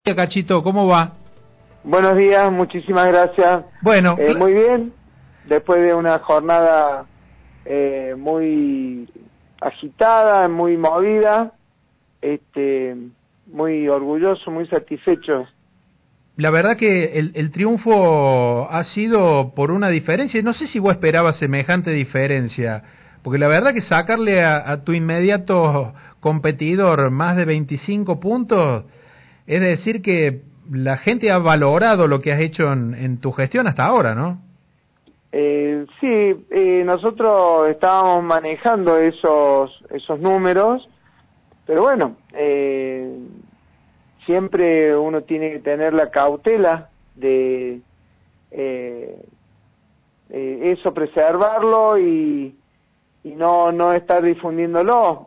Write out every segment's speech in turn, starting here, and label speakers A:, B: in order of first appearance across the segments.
A: Cachito, ¿cómo va?
B: Buenos días, muchísimas gracias.
A: Bueno,
B: muy bien, después de una jornada muy agitada, muy movida, muy orgulloso, muy satisfecho.
A: la verdad que el triunfo ha sido por una diferencia, no sé si vos esperabas semejante diferencia, porque la verdad que sacarle a tu inmediato competidor más de 25 puntos, es decir que la gente ha valorado lo que has hecho en tu gestión hasta ahora, ¿no?
B: Sí, nosotros estábamos manejando esos números, pero bueno, siempre uno tiene que tener la cautela de eso, preservarlo y no estar difundiéndolo.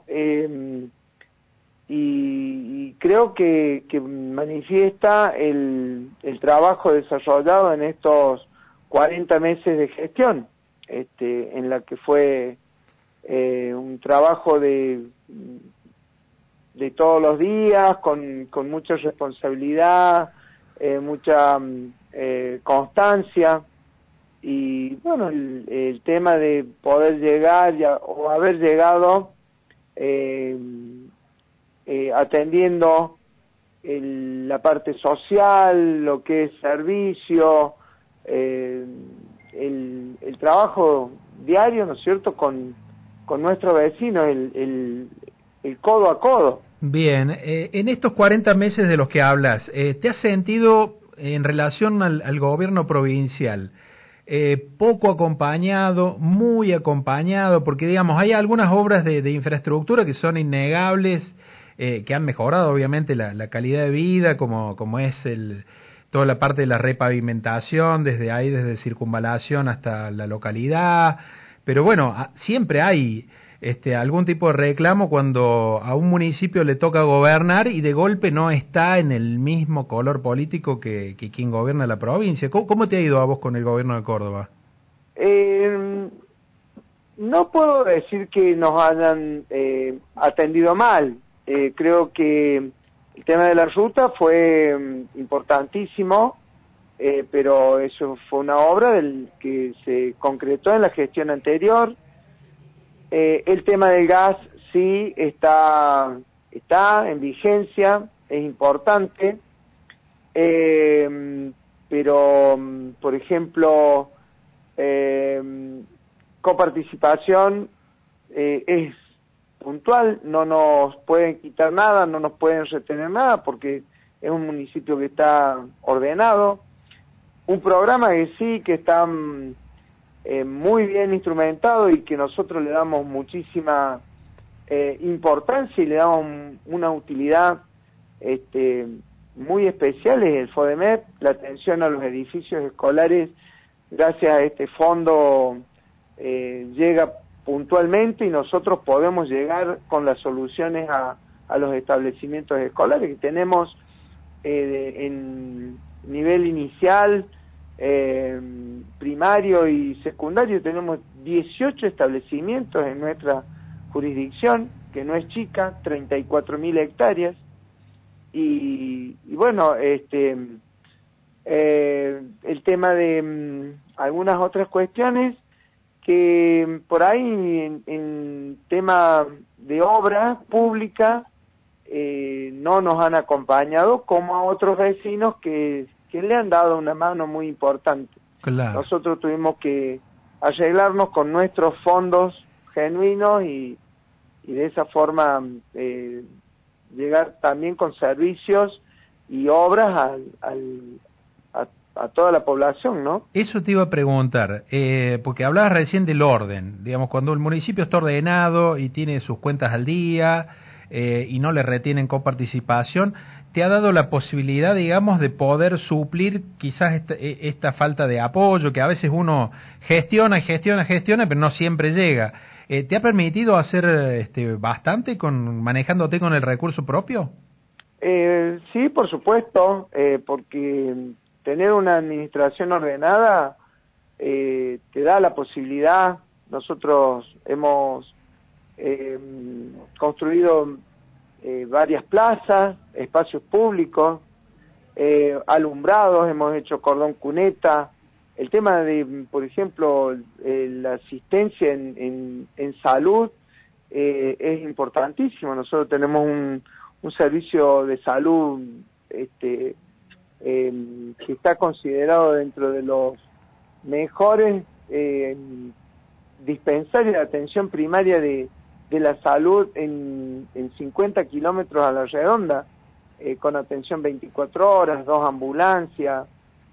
B: Y creo que manifiesta el trabajo desarrollado en estos 40 meses de gestión, en la que fue un trabajo de todos los días, con mucha responsabilidad, mucha constancia, y bueno, el tema de poder llegar o haber llegado atendiendo la parte social, lo que es servicio, el trabajo diario, ¿no es cierto?, con nuestros vecinos, el codo a codo.
A: Bien, en estos 40 meses de los que hablas, ¿te has sentido en relación al gobierno provincial poco acompañado, muy acompañado? Porque digamos, hay algunas obras de infraestructura que son innegables, que han mejorado obviamente la calidad de vida, como es toda la parte de la repavimentación, desde Circunvalación hasta la localidad, pero bueno, siempre hay algún tipo de reclamo cuando a un municipio le toca gobernar y de golpe no está en el mismo color político que quien gobierna la provincia. ¿Cómo te ha ido a vos con el gobierno de Córdoba?
B: No puedo decir que nos hayan atendido mal. Creo que el tema de la ruta fue importantísimo, pero eso fue una obra que se concretó en la gestión anterior. El tema del gas sí está en vigencia, es importante, pero, por ejemplo, coparticipación es puntual, no nos pueden quitar nada, no nos pueden retener nada, porque es un municipio que está ordenado, un programa que sí, que está muy bien instrumentado y que nosotros le damos muchísima importancia y le damos una utilidad muy especial, es el FODEMEP, la atención a los edificios escolares. Gracias a este fondo llega puntualmente y nosotros podemos llegar con las soluciones a los establecimientos escolares que tenemos en nivel inicial, primario y secundario. Tenemos 18 establecimientos en nuestra jurisdicción, que no es chica, 34.000 hectáreas, y bueno, el tema de algunas otras cuestiones que por ahí en tema de obra pública no nos han acompañado, como a otros vecinos que le han dado una mano muy importante.
A: Claro.
B: Nosotros tuvimos que arreglarnos con nuestros fondos genuinos y de esa forma llegar también con servicios y obras a toda la población, ¿no?
A: Eso te iba a preguntar, porque hablabas recién del orden, digamos, cuando el municipio está ordenado y tiene sus cuentas al día y no le retienen coparticipación, ¿te ha dado la posibilidad, digamos, de poder suplir quizás esta falta de apoyo que a veces uno gestiona, pero no siempre llega? ¿Te ha permitido hacer bastante manejándote con el recurso propio?
B: Sí, por supuesto, porque tener una administración ordenada te da la posibilidad. Nosotros hemos construido varias plazas, espacios públicos, alumbrados, hemos hecho cordón cuneta, el tema de, por ejemplo, la asistencia en salud es importantísimo. Nosotros tenemos un servicio de salud que está considerado dentro de los mejores dispensarios de atención primaria de la salud en 50 kilómetros a la redonda, con atención 24 horas, 2 ambulancias,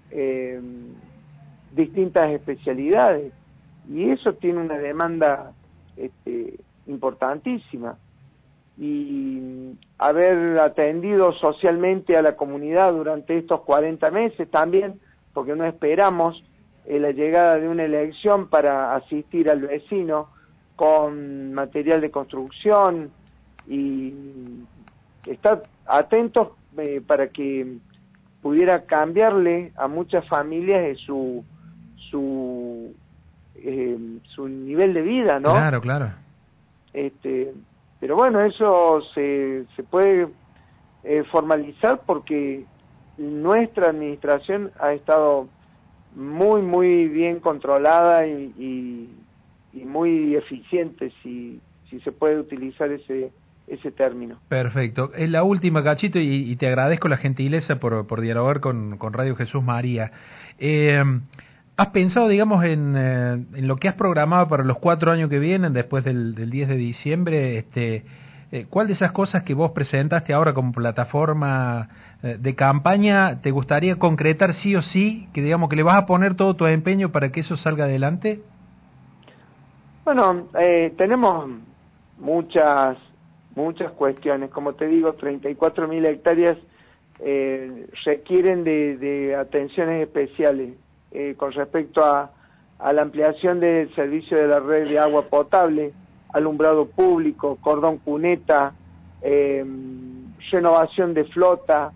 B: distintas especialidades, y eso tiene una demanda importantísima. Y haber atendido socialmente a la comunidad durante estos 40 meses también, porque no esperamos la llegada de una elección para asistir al vecino con material de construcción y estar atentos para que pudiera cambiarle a muchas familias su nivel de vida, ¿no?
A: Claro, claro.
B: Pero bueno, eso se puede formalizar porque nuestra administración ha estado muy bien controlada y muy eficiente, si se puede utilizar ese término.
A: Perfecto. Es la última, Cachito, y te agradezco la gentileza por dialogar con Radio Jesús María. ¿Has pensado, digamos, en lo que has programado para los 4 años que vienen, después del 10 de diciembre? ¿Cuál de esas cosas que vos presentaste ahora como plataforma de campaña te gustaría concretar sí o sí, que digamos que le vas a poner todo tu empeño para que eso salga adelante?
B: Bueno, tenemos muchas cuestiones. Como te digo, 34.000 hectáreas requieren de atenciones especiales con respecto a la ampliación del servicio de la red de agua potable, alumbrado público, cordón cuneta, renovación de flota.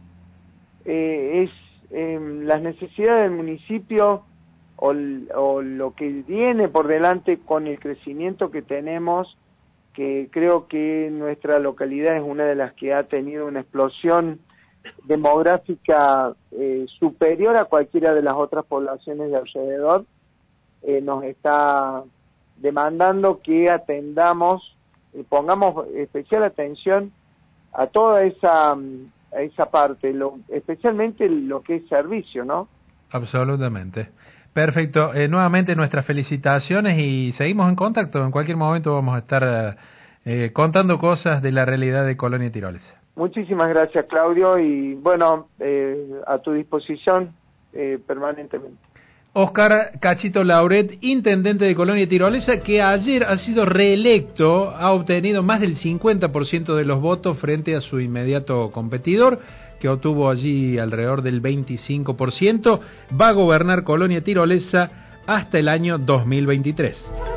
B: Las necesidades del municipio o lo que viene por delante con el crecimiento que tenemos, que creo que nuestra localidad es una de las que ha tenido una explosión demográfica superior a cualquiera de las otras poblaciones de alrededor, nos está demandando que atendamos, pongamos especial atención a toda esa parte, especialmente lo que es servicio, ¿no?
A: Absolutamente. Perfecto. Nuevamente nuestras felicitaciones y seguimos en contacto. En cualquier momento vamos a estar contando cosas de la realidad de Colonia Tirolesa.
B: Muchísimas gracias, Claudio, y bueno, a tu disposición permanentemente.
A: Óscar Cachito Lauret, intendente de Colonia Tirolesa, que ayer ha sido reelecto, ha obtenido más del 50% de los votos frente a su inmediato competidor, que obtuvo allí alrededor del 25%, va a gobernar Colonia Tirolesa hasta el año 2023.